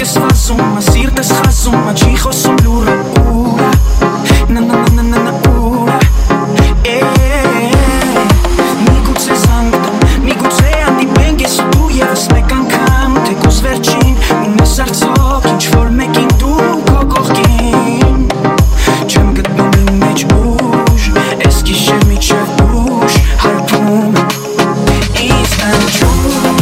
ես վազում, սիրտ ես խազում, չի խոսում լուրը ուրա, նա ուրա, միգուցե զանգտում, միգուցե անդիպենք ես ու դու ևս մեկ անգամ, թեկուզ վերջին, ունես արդյոք ինչ-որ մեկին դու քո կողքին, չեմ գտնում իմ մեջ ուժ, ես գիշեր միջև ուշ, հարբում ինձ ննջում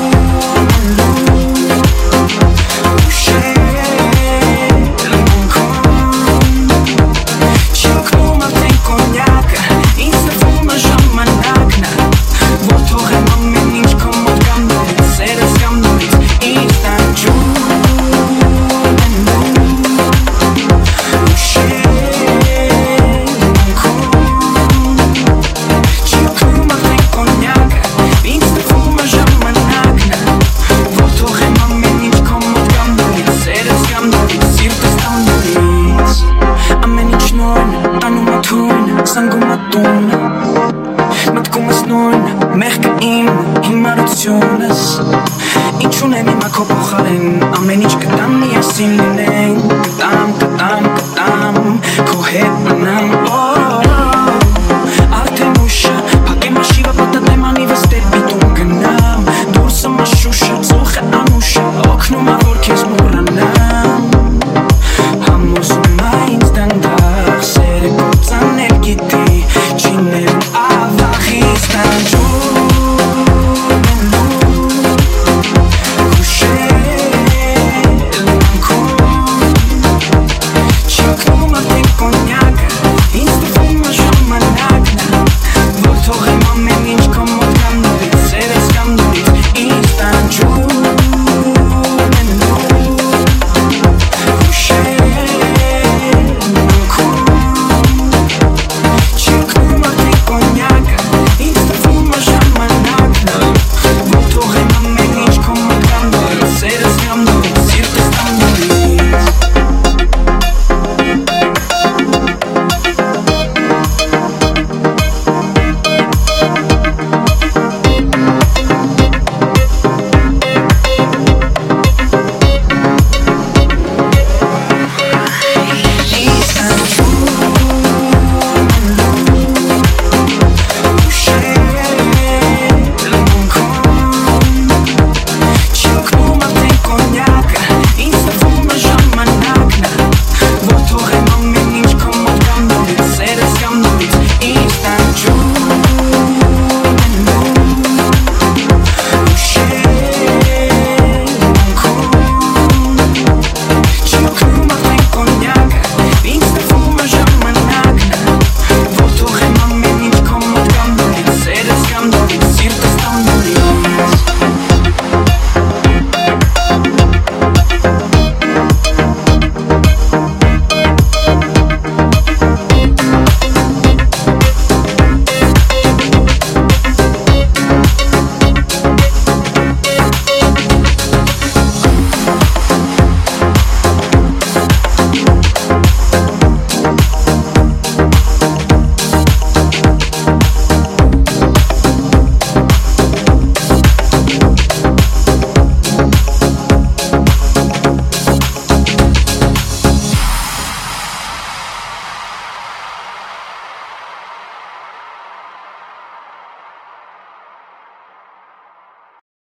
ամեն ինչ կտամ միասին լինենք կտամ քո հետ մնամ արդեն ուշը փակեմ աշիվը պատատեմ անիվս դեպի տուն գնամ դուրսը մաշուշը ծուխը անուշը օգնում ա որ քեզ